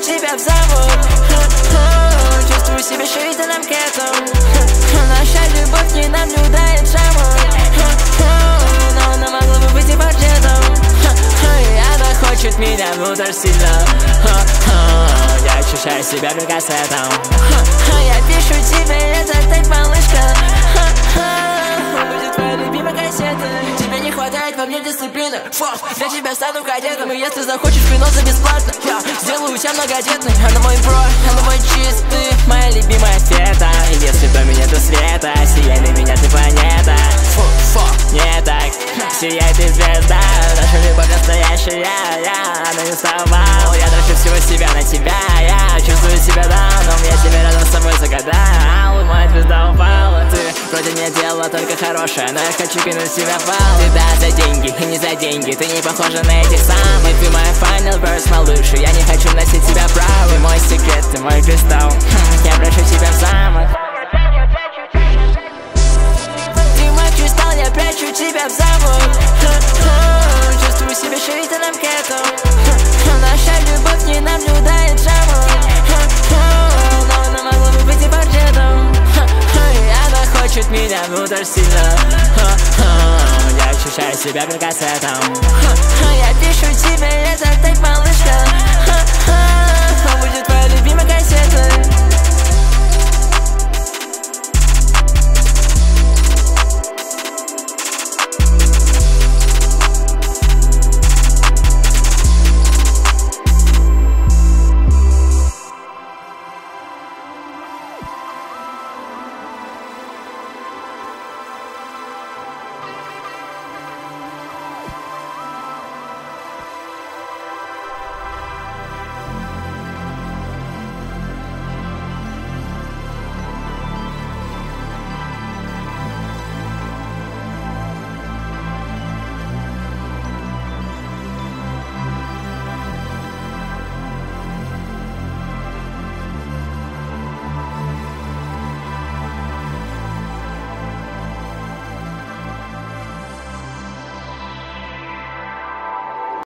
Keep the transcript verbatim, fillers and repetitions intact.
тебя в замок. Чувствую себя считанным кетом. Наша любовь не наблюдает шамок. Но она могла бы быть и портретом. Она хочет меня внутрь сильно. Я ощущаю себя как кассетом. Я пишу тебе этот тейп, малышка. Будет твоя любимая кассета. Тебе не хватает во мне дисциплины. Фу, я тебя стану кадетом. И если захочешь вино за бесплатно, я сделаю тебя многодетной. Она мой бро, она мой чистый, моя любимая фета. И если в доме нету света, сияй на меня ты планета. Фу, фу, не так, сияй ты звезда. Наша любовь настоящая, я, она не сломал. Я трачу всего себя на тебя, я чувствую себя дауном. Я тебя рядом с собой загадал, моя звезда упала. Ты вроде не делала только хорошее, но я хочу кинуть тебя в пал. Ты да, за деньги и не за деньги, ты не похожа на этих самых. Ты моя final verse, малыш, и я не хочу носить тебя право. Ты мой секрет, ты мой кристалл, я прошу тебя в замок. Ты мой кристалл, я прячу тебя в замок. Чувствую себя считанным кетом. Наша любовь не наблюдает шамок. Но она могла бы быть и портретом. Она хочет меня внутрь сильно. Я ощущаю себя как кассетом. Я пишу тебе этот тейп, малышка.